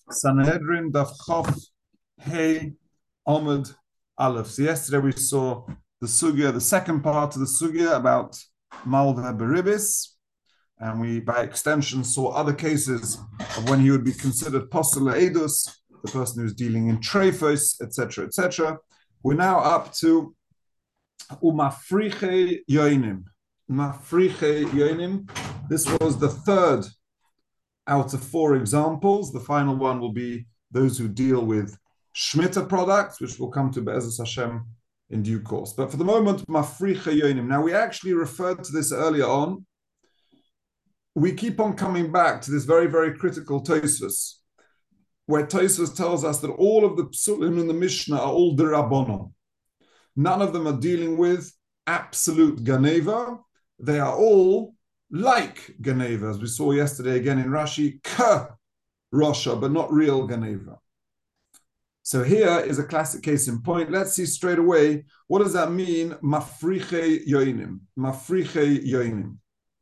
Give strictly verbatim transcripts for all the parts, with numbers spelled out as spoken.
Sanhedrin Daf Chof Hey Omid Aleph. So yesterday we saw the sugya, the second part of the sugya about Malva Beribis, and we, by extension, saw other cases of when he would be considered Postel Edus, the person who's dealing in Trefos, et cetera, et cetera. We're now up to Umafriche Yoinim. Umafriche Yoinim. This was the third out of four examples. The final one will be those who deal with Shemitah products, which will come to Be'ezus Hashem in due course. But for the moment, Mafricha Yonim. Now, we actually referred to this earlier on. We keep on coming back to this very, very critical Tosfos, where Tosfos tells us that all of the Psulim in the Mishnah are all D'Rabbanan. None of them are dealing with absolute Ganeva. They are all like Ganeva, as we saw yesterday again in Rashi, Ka Rosha, but not real Ganeva. So here is a classic case in point. Let's see straight away, what does that mean, Mafriche Yoinim? Mafriche Yoinim.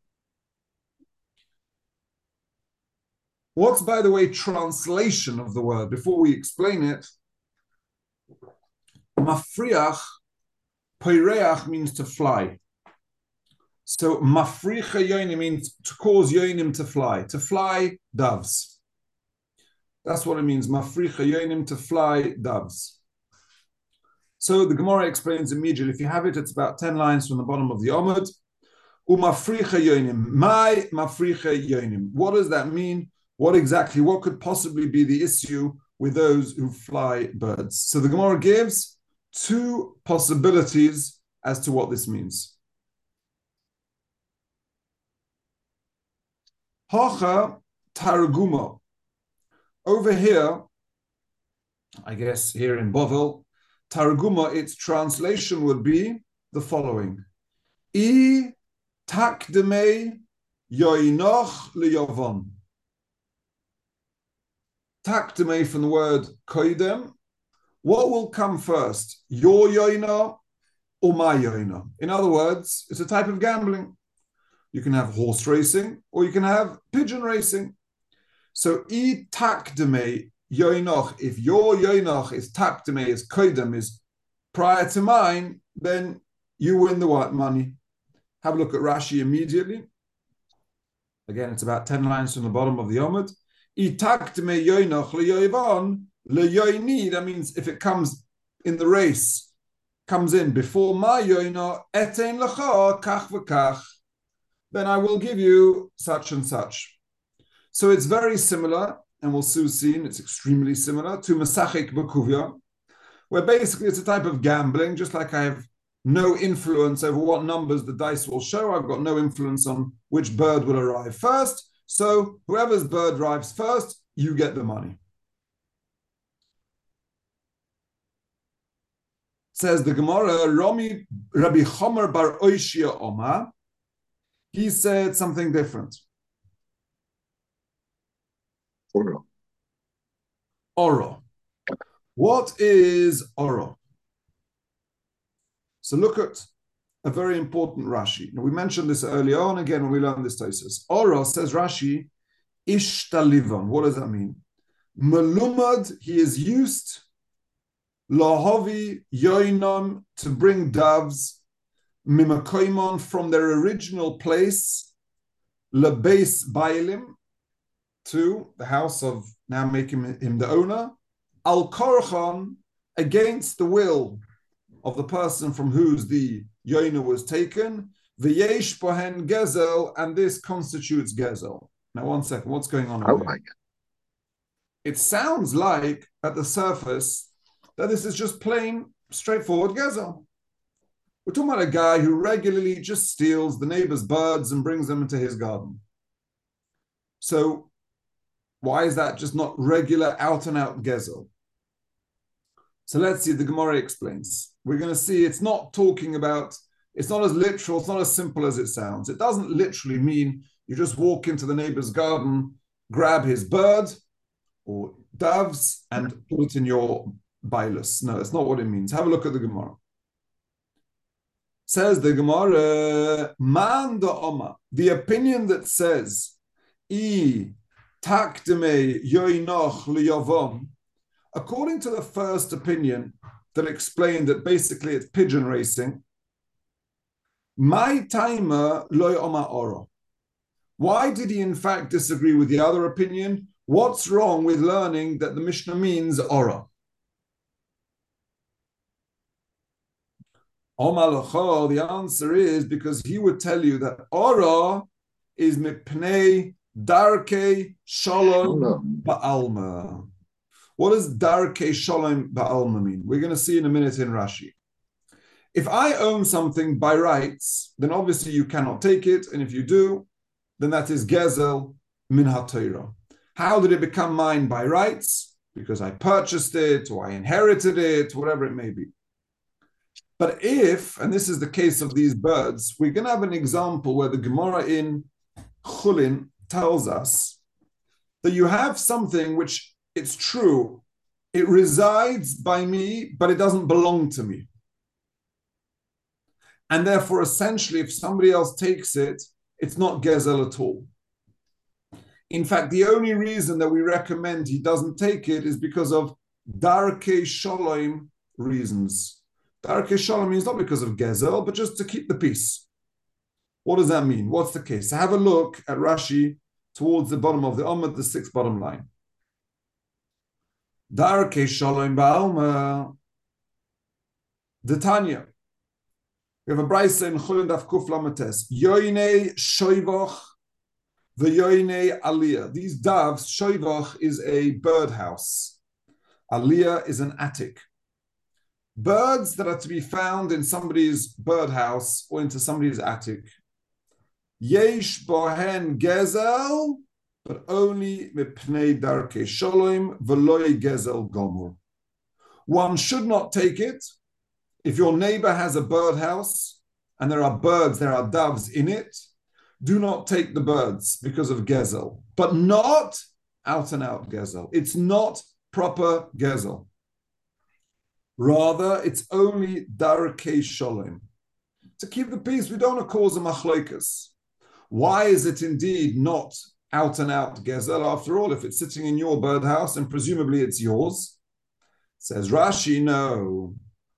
What's, by the way, translation of the word? Before we explain it, Mafriach, Peireach means to fly. So mafricha yoinim means to cause yoinim to fly, to fly doves. That's what it means, mafricha yoinim, to fly doves. So the Gemara explains immediately. If you have it, it's about ten lines from the bottom of the Omid. Umafricha yoinim, my mafricha yoinim. What does that mean? What exactly, what could possibly be the issue with those who fly birds? So the Gemara gives two possibilities as to what this means. Hacha Targuma. Over here, I guess here in Bovel, Targuma, its translation would be the following. I takdeme yoinoch liyavon. Takdeme from the word koidem. What will come first? Your yoina or my yoina? In other words, it's a type of gambling. You can have horse racing, or you can have pigeon racing. So, I takdeme yoinoch, if your yoinoch is takdeme, is koidem, is prior to mine, then you win the what money. Have a look at Rashi immediately. Again, it's about ten lines from the bottom of the Omid. I takdeme yoinoch leyoivon leyoini. That means if it comes in the race, comes in before my yoinoch, etein lecha kach v'kach, then I will give you such and such. So it's very similar, and we'll soon see, it's extremely similar to Masachik Bakuvya, where basically it's a type of gambling, just like I have no influence over what numbers the dice will show. I've got no influence on which bird will arrive first. So whoever's bird arrives first, you get the money. Says the Gemara, Rami Rabbi Chomer bar Oishia Oma, he said something different. Oro. Oro. What is Oro? So look at a very important Rashi. Now we mentioned this earlier on, again, when we learned this Tosfos. Oro, says Rashi, Ishtalivam. What does that mean? Melumad, he is used, Lahavi Yoinam, to bring doves, Mimakoimon, from their original place, Lebeis Bailim, to the house of, now making him the owner, Al Korchan, against the will of the person from whose the Yoina was taken, V'yesh Pohen Gezel, and this constitutes Gezel. Now, one second, what's going on? Oh my God. It sounds like, at the surface, that this is just plain, straightforward Gezel. We're talking about a guy who regularly just steals the neighbor's birds and brings them into his garden. So why is that just not regular out-and-out gezel? So let's see, the Gemara explains. We're going to see it's not talking about, it's not as literal, it's not as simple as it sounds. It doesn't literally mean you just walk into the neighbor's garden, grab his bird or doves and put it in your bailus. No, that's not what it means. Have a look at the Gemara. Says the Gemara, Man da Oma, the opinion that says, I Takdeme yoinoch liyavom. According to the first opinion that explained that basically it's pigeon racing, my timer loy oma oro. Why did he in fact disagree with the other opinion? What's wrong with learning that the Mishnah means ora? Omar, the answer is because he would tell you that ora is mipnei darke shalom ba'alma. What does darke shalom ba'alma mean? We're going to see in a minute in Rashi. If I own something by rights, then obviously you cannot take it, and if you do, then that is gezel min haTorah. How did it become mine by rights? Because I purchased it, or I inherited it, whatever it may be. But if, and this is the case of these birds, we're going to have an example where the Gemara in Chulin tells us that you have something which, it's true, it resides by me, but it doesn't belong to me. And therefore, essentially, if somebody else takes it, it's not gezel at all. In fact, the only reason that we recommend he doesn't take it is because of darke shalom reasons. Darke shalom means not because of gezel, but just to keep the peace. What does that mean? What's the case? Have a look at Rashi towards the bottom of the Amud, the sixth bottom line. Darke shalom ba'alma Detanya. We have a brayso in Chulin Daf Kuf Lamates. Yoinei shoivach v'yoinei aliyah. These doves, shoivach is a birdhouse. Aliyah is an attic. Birds that are to be found in somebody's birdhouse or into somebody's attic. Yesh bohen gezel, but only mipnei darkei shalom v'loy gezel gomor. One should not take it. If your neighbor has a birdhouse and there are birds, there are doves in it, do not take the birds because of gezel, but not out and out gezel. It's not proper gezel. Rather, it's only darkei shalom. To keep the peace, we don't want to cause a machlokas. Why is it indeed not out and out gezel? After all, if it's sitting in your birdhouse and presumably it's yours, says Rashi, no.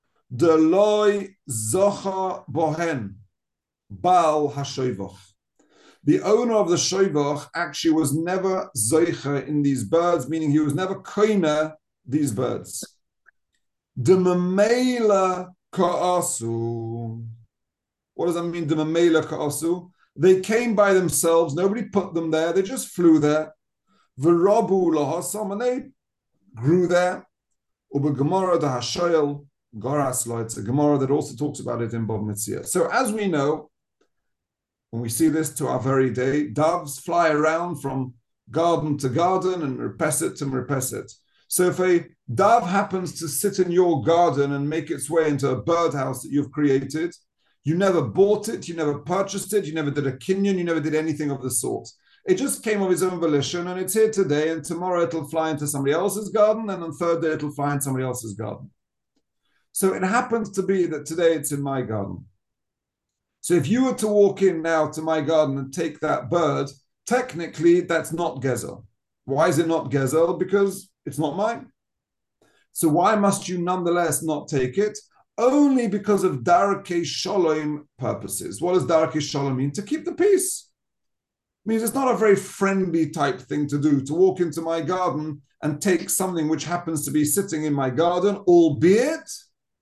Deloy zocha bohen bal hashoivach. The owner of the shoivach actually was never zoicha in these birds, meaning he was never koina these birds. De memela ka'asu. What does that mean? De memela ka'asu. They came by themselves. Nobody put them there. They just flew there. V'rabu lahasam, and they grew there. Uba gemara da hashoyel. Goras lo, it's a Gemara that also talks about it in Bava Metzia. So as we know, when we see this to our very day, doves fly around from garden to garden and repeset to repeset. So if a dove happens to sit in your garden and make its way into a birdhouse that you've created, you never bought it, you never purchased it, you never did a kinyan, you never did anything of the sort. It just came of its own volition, and it's here today, and tomorrow it'll fly into somebody else's garden, and on third day it'll fly in somebody else's garden. So it happens to be that today it's in my garden. So if you were to walk in now to my garden and take that bird, technically that's not gezel. Why is it not gezel? Because it's not mine. So why must you nonetheless not take it? Only because of darkei shalom purposes. What does darkei shalom mean? To keep the peace. It means it's not a very friendly type thing to do, to walk into my garden and take something which happens to be sitting in my garden, albeit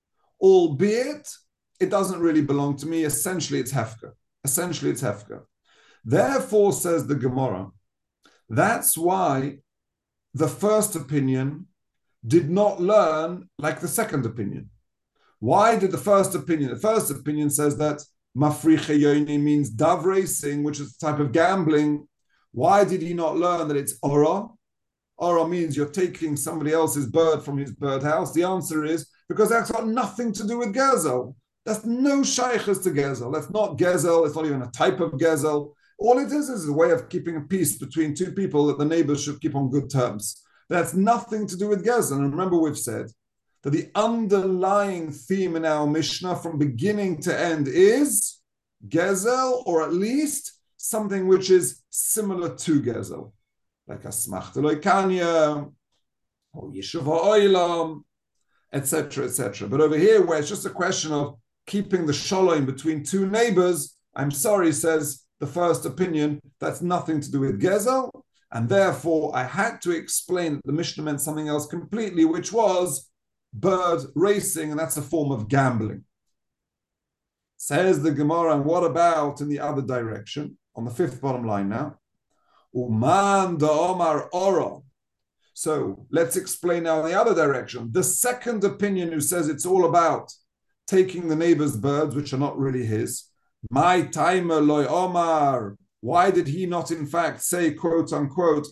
albeit it doesn't really belong to me. Essentially, it's hefker. Essentially, it's hefker. Therefore, says the Gemara, that's why the first opinion did not learn like the second opinion. Why did the first opinion? The first opinion says that mafriche yoni means dove racing, which is a type of gambling. Why did he not learn that it's ora? Ora means you're taking somebody else's bird from his birdhouse. The answer is because that's got nothing to do with gezel. That's no shaykhs to gezel. That's not gezel. It's not even a type of gezel. All it is is a way of keeping a peace between two people that the neighbors should keep on good terms. That's nothing to do with gezel. And remember, we've said that the underlying theme in our Mishnah from beginning to end is gezel, or at least something which is similar to gezel. like Asmachta Loikanya, or Yishuv Ha'olam, et cetera, et cetera. But over here, where it's just a question of keeping the shalom between two neighbors, I'm sorry, says the first opinion, that's nothing to do with Gezel, and therefore I had to explain that the Mishnah meant something else completely, which was bird racing, and that's a form of gambling. Says the Gemara, and what about in the other direction? On the fifth bottom line now. Uman da Omar Ora. So let's explain now in the other direction. The second opinion who says it's all about taking the neighbor's birds, which are not really his. My timer loy Omar. Why did he not in fact say, quote unquote,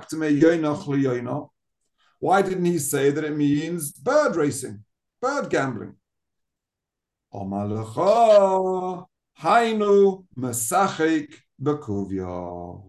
why didn't he say that it means bird racing, bird gambling? Hainu mesachik bekuvya.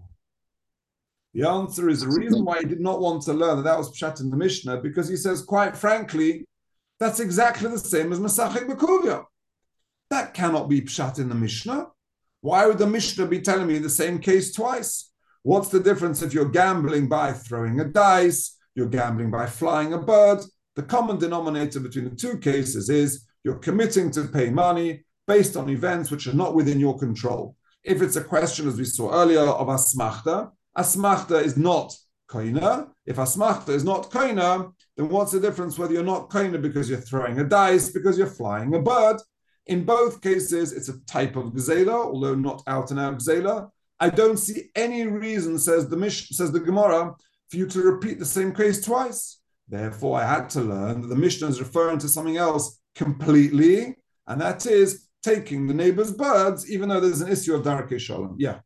The answer is the reason why he did not want to learn that that was pshat in the Mishnah, because he says, quite frankly, that's exactly the same as mesachik bekuvya. That cannot be pshat in the Mishnah. Why would the Mishnah be telling me the same case twice? What's the difference if you're gambling by throwing a dice, you're gambling by flying a bird? The common denominator between the two cases is you're committing to pay money based on events which are not within your control. If it's a question, as we saw earlier, of asmachta, asmachta is not koina. If asmachta is not koina, then what's the difference whether you're not koina because you're throwing a dice, because you're flying a bird? In both cases, it's a type of gzela, although not out and out gzela. I don't see any reason, says the Mish, says the Gemara, for you to repeat the same case twice. Therefore, I had to learn that the Mishnah is referring to something else completely, and that is taking the neighbor's birds, even though there's an issue of Darkei Shalom. Yeah.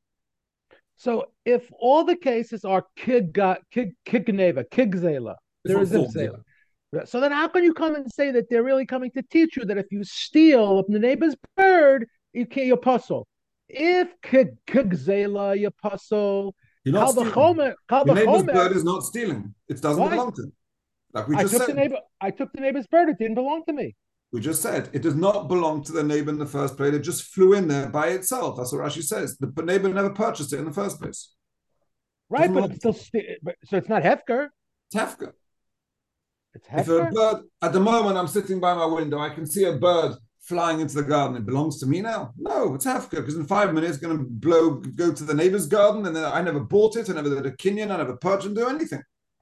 So if all the cases are kid kid kid gneva, kid gzela, there is a gzela. So then how can you come and say that they're really coming to teach you that if you steal the neighbor's bird, you can't, you puzzle? If kid gzela, you puzzle. You're not stealing. Your neighbor's bird is not stealing. It doesn't Why? belong to him. Like we I just took said. The neighbor, I took the neighbor's bird. It didn't belong to me. We just said it does not belong to the neighbor in the first place. It just flew in there by itself. That's what Rashi says. The neighbor never purchased it in the first place. Right, but it's still st- so it's not hefker. It's hefker. It's hefker. If a bird, at the moment I'm sitting by my window, I can see a bird flying into the garden. It belongs to me now? No, it's hefker, because in five minutes it's going to blow, go to the neighbor's garden, and then I never bought it, I never did a kinyan, I never purchased, do anything.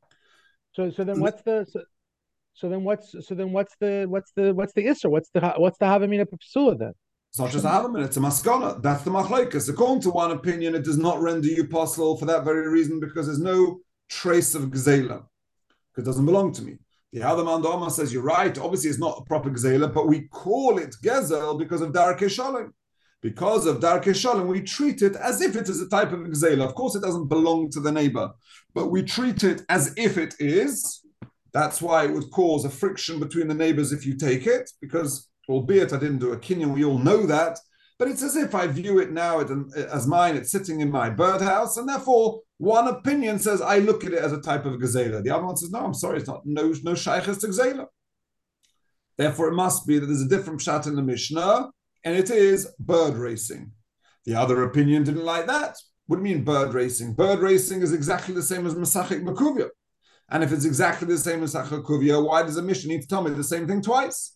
So, so then what's the so, so then what's so then what's the what's the what's the isser? What's the what's the havamina psula then? It's not just a havamina; it's a maskana. That's the machlokes. According to one opinion, it does not render you possible for that very reason, because there's no trace of gzela, because it doesn't belong to me. The other man, the Omar, says you're right. Obviously, it's not a proper gzela, but we call it gezel because of darkei shalom. Because of darkei shalom, we treat it as if it is a type of gzela. Of course, it doesn't belong to the neighbor, but we treat it as if it is. That's why it would cause a friction between the neighbors if you take it, because albeit I didn't do a kinyan, we all know that, but it's as if I view it now as mine, it's sitting in my birdhouse, and therefore one opinion says I look at it as a type of gazela. The other one says, no, I'm sorry, it's not, no, no shaykhis to gazela. Therefore it must be that there's a different pshat in the Mishnah, and it is bird racing. The other opinion didn't like that. What do you mean bird racing? Bird racing is exactly the same as Masachik Bekuvia. And if it's exactly the same as Masachik Bekuvia, why does the Mishnah need to tell me the same thing twice?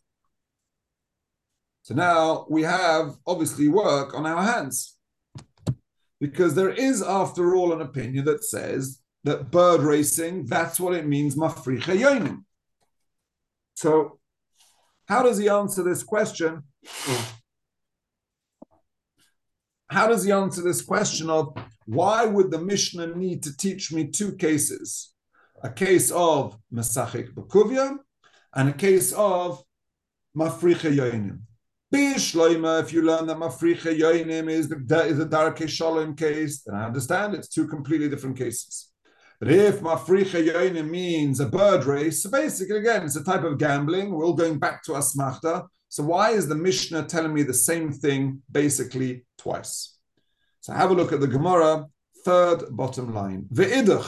So now we have obviously work on our hands. Because there is, after all, an opinion that says that bird racing, that's what it means, mafricha yonim. So how does he answer this question? How does he answer this question of why would the Mishnah need to teach me two cases? A case of Masachik Bekuvia and a case of Mafricha Yoinim. Bishloima, if you learn that Mafricha Yoinim is the is a Darkei Shalom case, then I understand it's two completely different cases. But if Mafricha Yoinim means a bird race, so basically, again, it's a type of gambling. We're all going back to Asmachta. So why is the Mishnah telling me the same thing basically twice? So have a look at the Gemara, third bottom line. Ve'idach.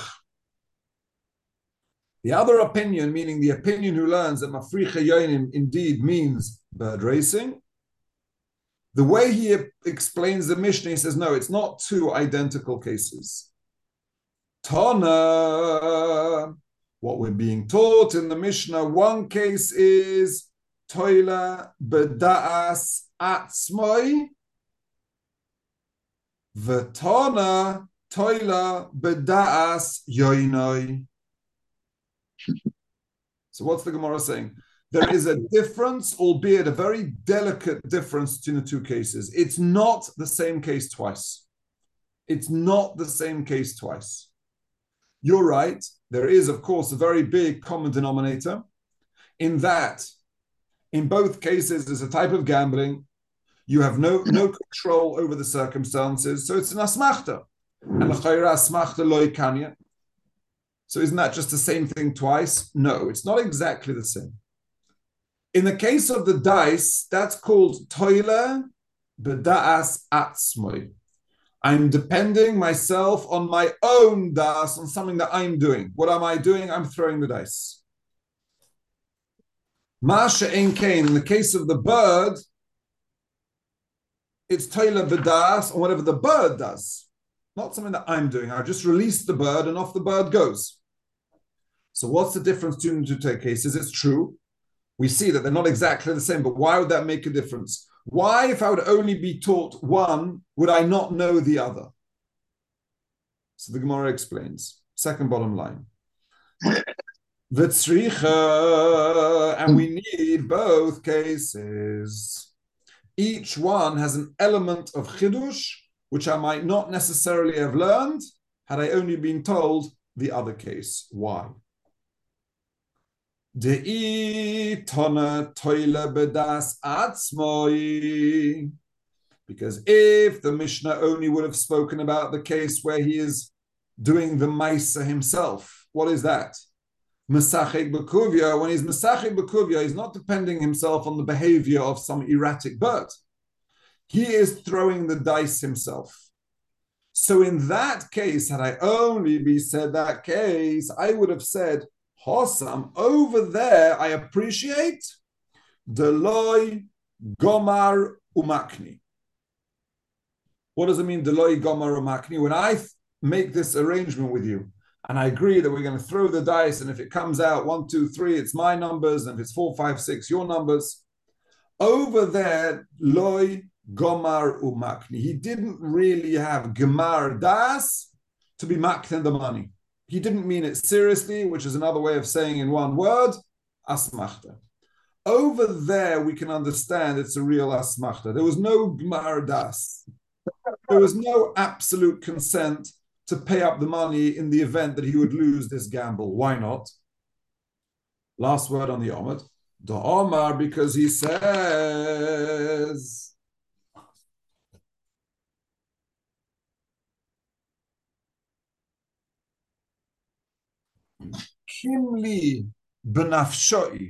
The other opinion, meaning the opinion who learns that Mafricha Yoinim indeed means bird racing, the way he explains the Mishnah, he says, no, it's not two identical cases. Tana, what we're being taught in the Mishnah, one case is Toila Beda'as Atzmoi, V'tana Toila Beda'as Yoinoi. So what's the Gemara saying? There is a difference, albeit a very delicate difference between the two cases. It's not the same case twice. It's not the same case twice. You're right. There is, of course, a very big common denominator in that in both cases there's a type of gambling. You have no, no control over the circumstances. So it's an asmachta. And l'chayra asmachta lo ikanya. So isn't that just the same thing twice? No, it's not exactly the same. In the case of the dice, that's called toile b'da'as atzmoi. I'm depending myself on my own das, on something that I'm doing. What am I doing? I'm throwing the dice. Masha ein kain, in the case of the bird, it's toile b'das, or whatever the bird does. Not something that I'm doing. I just release the bird and off the bird goes. So what's the difference between the two cases? It's true. We see that they're not exactly the same, but why would that make a difference? Why, if I would only be taught one, would I not know the other? So the Gemara explains. Second bottom line. V'tzricha, and we need both cases. Each one has an element of chidush, which I might not necessarily have learned had I only been told the other case. Why? Because if the Mishnah only would have spoken about the case where he is doing the Maisa himself, what is that? Mesachek Bekuvia. When he's Mesachek Bekuvia, he's not depending himself on the behavior of some erratic bird. He is throwing the dice himself. So in that case, had I only be said that case, I would have said, Hossam, over there, I appreciate Deloy Gomar Umakni. What does it mean, Deloy Gomar Umakni? When I th- make this arrangement with you, and I agree that we're going to throw the dice, and if it comes out one, two, three, it's my numbers, and if it's four, five, six, your numbers. Over there, Loy Gomar Umakni. He didn't really have Gemar Das to be makten the money. He didn't mean it seriously, which is another way of saying in one word, asmachta. Over there, we can understand it's a real asmachta. There was no gmar das. There was no absolute consent to pay up the money in the event that he would lose this gamble. Why not? Last word on the Omid. The Omar, because he says... Kimli benafshoi.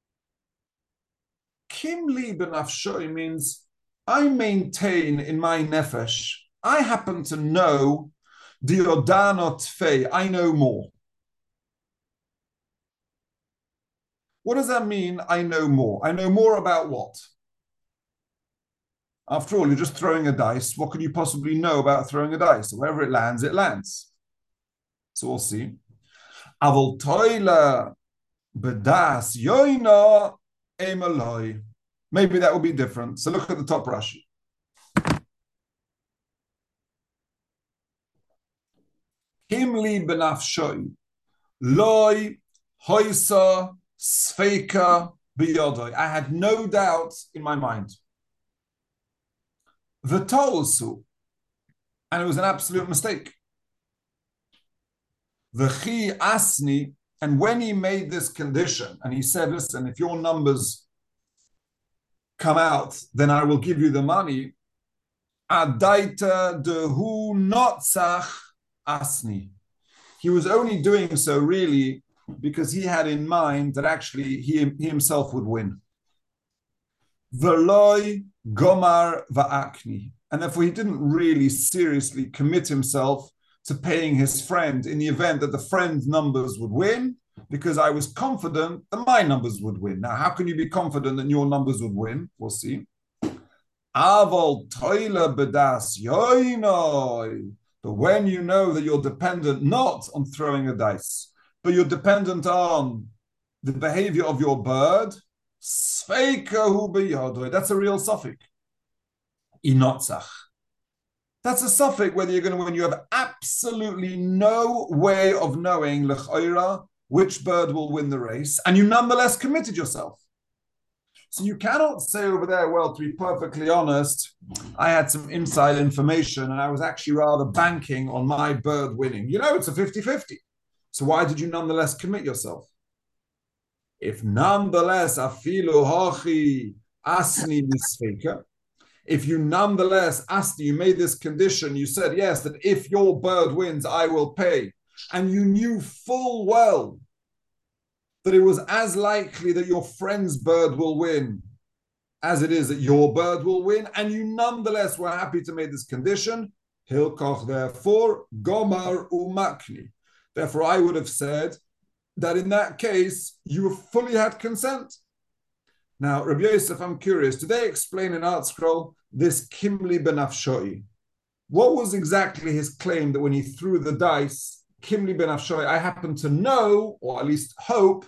Kimli benafshoi means I maintain in my nefesh, I happen to know diodanot fei, I know more. What does that mean, I know more? I know more about what? After all, you're just throwing a dice. What could you possibly know about throwing a dice? Wherever it lands, it lands. So we'll see. Avol toila bedas yoina emaloi. Maybe that will be different. So look at the top Rashi. Himli benafshoi loi hoisa sfeika biyodoi. I had no doubt in my mind. V'tolsu, and it was an absolute mistake. V'chi asni, and when he made this condition, and he said, listen, if your numbers come out, then I will give you the money. Adaita dehu notzach asni. He was only doing so really because he had in mind that actually he, he himself would win. V'loi gomar va'akni. And therefore he didn't really seriously commit himself to paying his friend in the event that the friend's numbers would win, because I was confident that my numbers would win. Now, how can you be confident that your numbers would win? We'll see. Aval toila bedas yoinoi. But when you know that you're dependent not on throwing a dice, but you're dependent on the behavior of your bird, sveikahu b'yadoi, that's a real suffix. Inotzach. That's a suffix whether you're going to win. You have absolutely no way of knowing l'chayra which bird will win the race, and you nonetheless committed yourself. So you cannot say over there, well, to be perfectly honest, I had some inside information and I was actually rather banking on my bird winning. You know, it's a fifty-fifty. So why did you nonetheless commit yourself? If nonetheless, afilu hachi asni misfeka, if you nonetheless asked, you made this condition, you said, yes, that if your bird wins, I will pay. And you knew full well that it was as likely that your friend's bird will win as it is that your bird will win, and you nonetheless were happy to make this condition, hilkoch, therefore, gomar umakni. Therefore, I would have said that in that case, you fully had consent. Now, Rabbi Yosef, I'm curious, do they explain in ArtScroll this Kimli benafshoi? What was exactly his claim that when he threw the dice, Kimli benafshoi, I happen to know, or at least hope,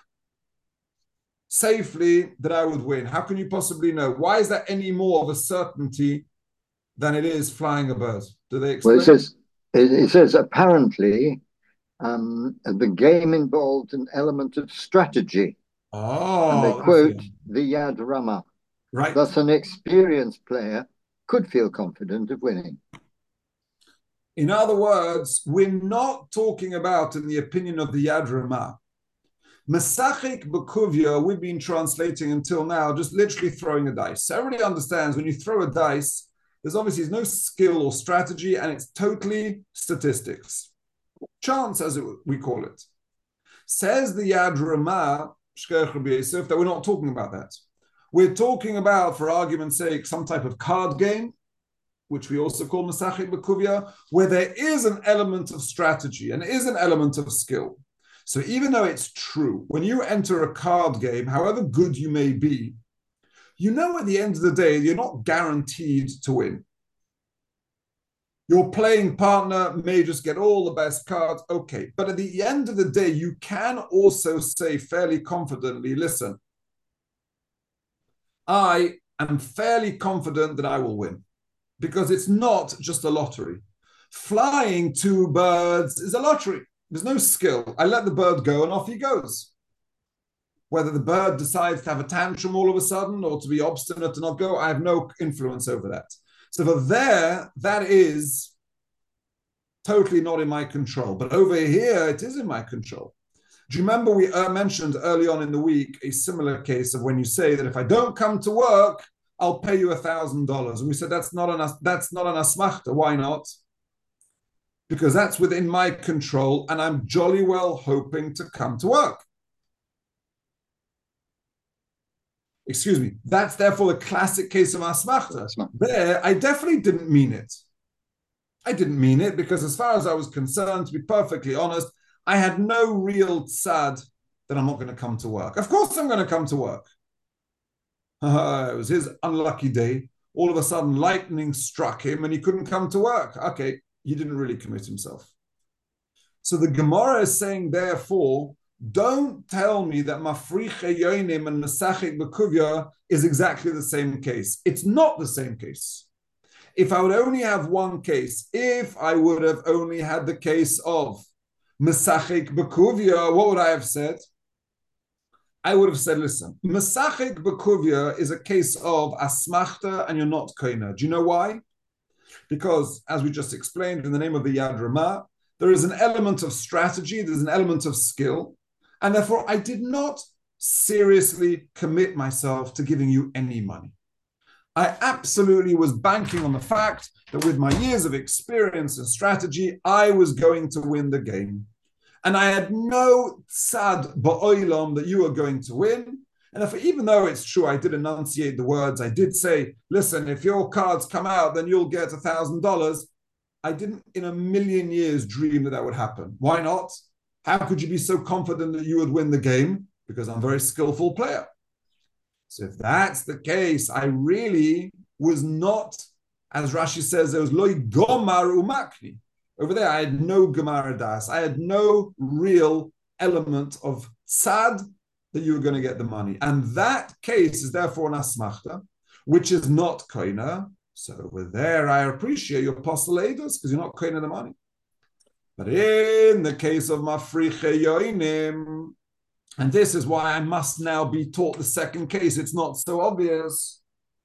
safely that I would win? How can you possibly know? Why is that any more of a certainty than it is flying a bird? Do they explain? Well, it says, it, it says apparently um, the game involved an element of strategy. Oh, and they quote the Yad Rama. Right. Thus, an experienced player could feel confident of winning. In other words, we're not talking about, in the opinion of the Yad Rama, Mesachik B'Kuvya, we've been translating until now, just literally throwing a dice. So everybody understands when you throw a dice, there's obviously no skill or strategy, and it's totally statistics. Chance, as it, we call it. Says the Yad Rama, that we're not talking about that. We're talking about, for argument's sake, some type of card game, which we also call Mesachik B'Kuvya, where there is an element of strategy and is an element of skill. So even though it's true, when you enter a card game, however good you may be, you know at the end of the day, you're not guaranteed to win. Your playing partner may just get all the best cards, okay. But at the end of the day, you can also say fairly confidently, listen, I am fairly confident that I will win, because it's not just a lottery. Flying two birds is a lottery. There's no skill. I let the bird go and off he goes. Whether the bird decides to have a tantrum all of a sudden or to be obstinate to not go, I have no influence over that. So for there, that is totally not in my control. But over here, it is in my control. Do you remember we uh, mentioned early on in the week a similar case of when you say that if I don't come to work, I'll pay you a thousand dollars. And we said that's not an that's not an asmachta. Why not? Because that's within my control, and I'm jolly well hoping to come to work. Excuse me. That's therefore a classic case of asmachta. There, I definitely didn't mean it. I didn't mean it because as far as I was concerned, to be perfectly honest, I had no real tzad that I'm not going to come to work. Of course I'm going to come to work. Uh, it was his unlucky day. All of a sudden, lightning struck him and he couldn't come to work. Okay. He didn't really commit himself. So the Gemara is saying, therefore, don't tell me that Mafriche Yoinim and Mesachik B'Kuvya is exactly the same case. It's not the same case. If I would only have one case, if I would have only had the case of Mesachik B'Kuvya, what would I have said? I would have said, listen, Mesachik B'Kuvya is a case of asmachta and you're not koina. Do you know why? Because, as we just explained in the name of the Yad Rama, there is an element of strategy, there's an element of skill, and therefore I did not seriously commit myself to giving you any money. I absolutely was banking on the fact that with my years of experience and strategy, I was going to win the game. And I had no tzad ba'olam that you are going to win. And if, even though it's true, I did enunciate the words, I did say, listen, if your cards come out, then you'll get a thousand dollars. I didn't in a million years dream that that would happen. Why not? How could you be so confident that you would win the game? Because I'm a very skillful player. So if that's the case, I really was not, as Rashi says, there was loy gomar umakni. Over there, I had no Gemara Das. I had no real element of tzad that you were going to get the money. And that case is therefore an asmachta, which is not koina. So over there, I appreciate your postulators because you're not koina the money. But in the case of mafriche yoinim, and this is why I must now be taught the second case, it's not so obvious.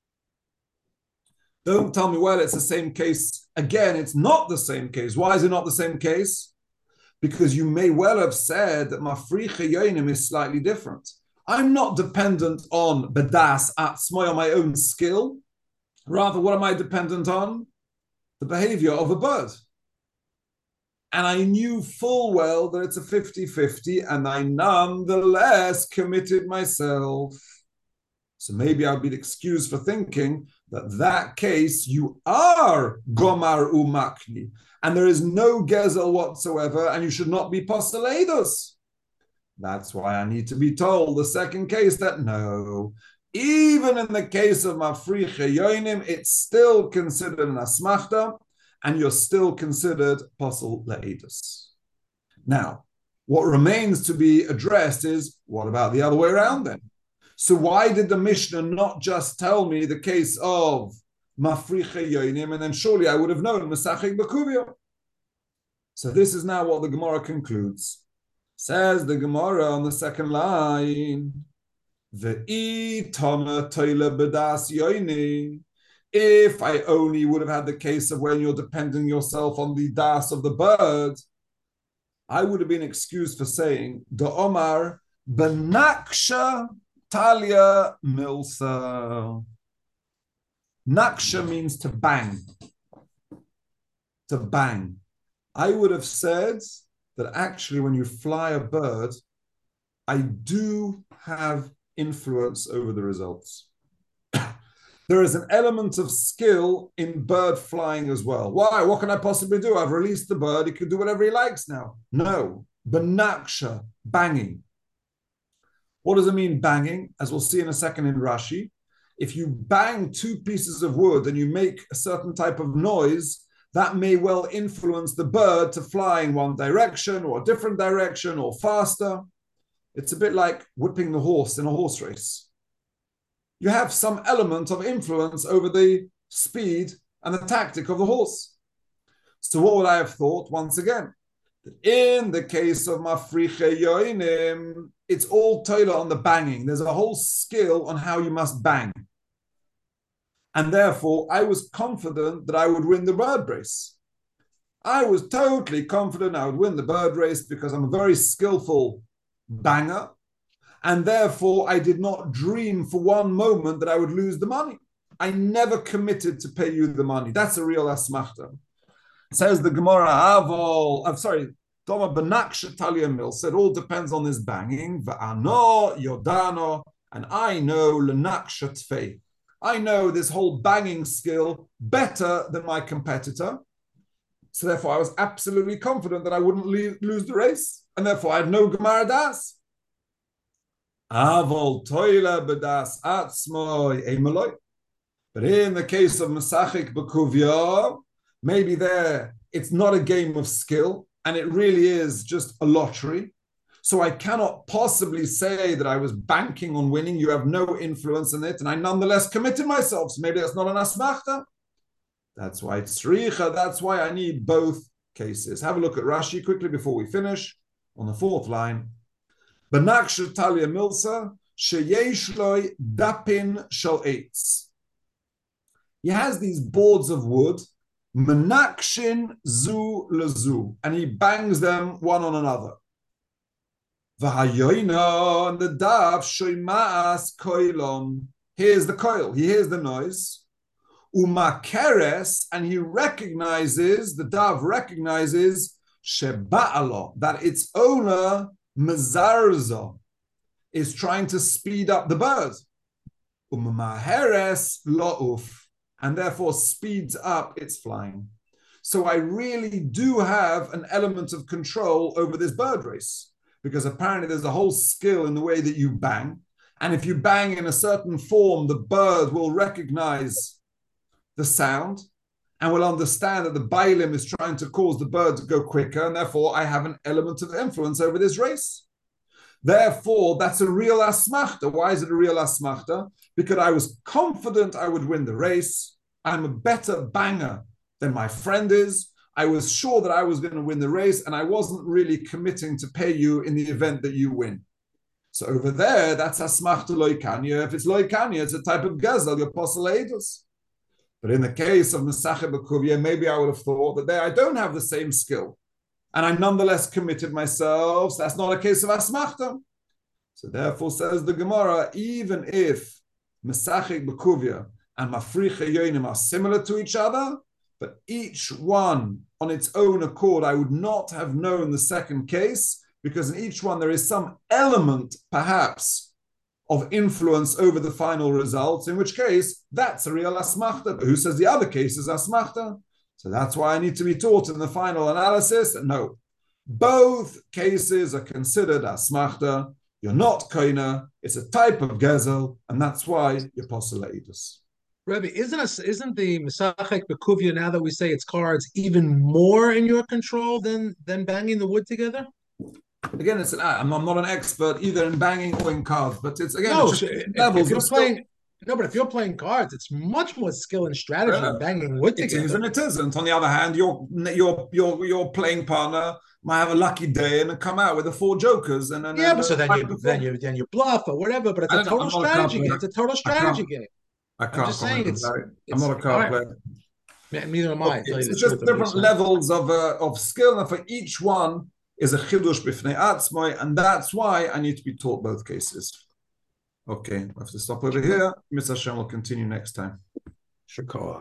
Don't tell me, well, it's the same case. Again, it's not the same case. Why is it not the same case? Because you may well have said that mafriche yoinim is slightly different. I'm not dependent on bedas atzmai, on my own skill. Rather, what am I dependent on? The behavior of a bird. And I knew full well that it's a fifty-fifty, and I nonetheless committed myself. So maybe I'll be excused for thinking that that case, you are gomar umakni, and there is no gezel whatsoever, and you should not be postulators. That's why I need to be told the second case that no, even in the case of mafriche yoinim, it's still considered an asmachta, and you're still considered posel le'edus. Now, what remains to be addressed is, what about the other way around then? So why did the Mishnah not just tell me the case of mafriche yoinim, and then surely I would have known Mesachik Bakuvia? So this is now what the Gemara concludes. Says the Gemara on the second line, Ve'i tama toila bedas yoini. If I only would have had the case of when you're depending yourself on the das of the bird, I would have been excused for saying, the Omar benaksha talia milsa. Naksha means to bang. To bang. I would have said that actually when you fly a bird, I do have influence over the results. There is an element of skill in bird flying as well. Why? What can I possibly do? I've released the bird. He can do whatever he likes now. No. Benaksha, banging. What does it mean, banging? As we'll see in a second in Rashi. If you bang two pieces of wood and you make a certain type of noise, that may well influence the bird to fly in one direction or a different direction or faster. It's a bit like whipping the horse in a horse race. You have some element of influence over the speed and the tactic of the horse. So what would I have thought once again? That in the case of mafriche yoinim, it's all toila on the banging. There's a whole skill on how you must bang. And therefore, I was confident that I would win the bird race. I was totally confident I would win the bird race because I'm a very skillful banger. And therefore, I did not dream for one moment that I would lose the money. I never committed to pay you the money. That's a real asmachta. Says the Gemara, Avol, I'm sorry, Toma Benaksha Talia Mil said, all depends on this banging. Va'ano, Yodano, and I know Lenaksha Tfei. I know this whole banging skill better than my competitor. So therefore, I was absolutely confident that I wouldn't leave, lose the race. And therefore, I had no Gemara Das. Avol toila bedas atzmoi emeloi. But in the case of Mesachik Bakuvia, maybe there it's not a game of skill and it really is just a lottery. So I cannot possibly say that I was banking on winning. You have no influence in it, and I nonetheless committed myself. So maybe that's not an asmachta. That's why it's tzricha. That's why I need both cases. Have a look at Rashi quickly before we finish on the fourth line. Benaksha talia milsa sheyesh loy dapin shel eitz. He has these boards of wood, menakshin zu lezu, and he bangs them one on another. V'hayoina, and the dav shoymas koilon. Here's the coil. He hears the noise. Umakeres, and he recognizes, the dav recognizes sheba'alo, that its owner Mezarza is trying to speed up the bird. Umamaheres lo'uf, and therefore speeds up its flying. So I really do have an element of control over this bird race, because apparently there's a whole skill in the way that you bang. And if you bang in a certain form, the bird will recognize the sound. and will understand that the Bailim is trying to cause the bird to go quicker, and therefore I have an element of influence over this race. Therefore, that's a real asmachta. Why is it a real asmachta? Because I was confident I would win the race. I'm a better banger than my friend is. I was sure that I was going to win the race, and I wasn't really committing to pay you in the event that you win. So over there, that's asmachta loikanya. If it's loikanya, it's a type of gezel, your apostle edus. But in the case of Mesacheh B'Kuvia, maybe I would have thought that there I don't have the same skill, and I nonetheless committed myself. So that's not a case of asmachta. So therefore, says the Gemara, even if Mesacheh B'Kuvia and Mafricha Yonim are similar to each other, but each one on its own accord, I would not have known the second case, because in each one there is some element, perhaps, of influence over the final results, in which case, that's a real asmachta. But who says the other case is asmachta? So that's why I need to be taught in the final analysis that no, both cases are considered asmachta. You're not koina. It's a type of gezel, and that's why you're poseleidus. Rebbe, isn't a, isn't the Mesachek B'Kuvia, now that we say it's cards, even more in your control than than banging the wood together? Again, it's an, I'm, I'm not an expert either in banging or in cards, but it's again no. It's So if, levels if you're of playing, skill. No, but if you're playing cards, it's much more skill and strategy Yeah. than banging wood together. It is and it isn't. On the other hand, your your your your playing partner might have a lucky day and come out with the four jokers, and, and yeah, and, but so then uh, you then you then you bluff or whatever. But it's I a don't know, total I'm not a strategy card game. player. It's a total I strategy can't- game. I can't I'm just saying comment it's, on that. it's I'm not a card all right. player. Yeah, neither am I. Okay, Tell you it's the just truth, I'm different saying. levels of uh, of skill, and for each one is a chidush b'fnei atzmai, and that's why I need to be taught both cases. Okay, I have to stop over here. Mister Hashem will continue next time. Shakar.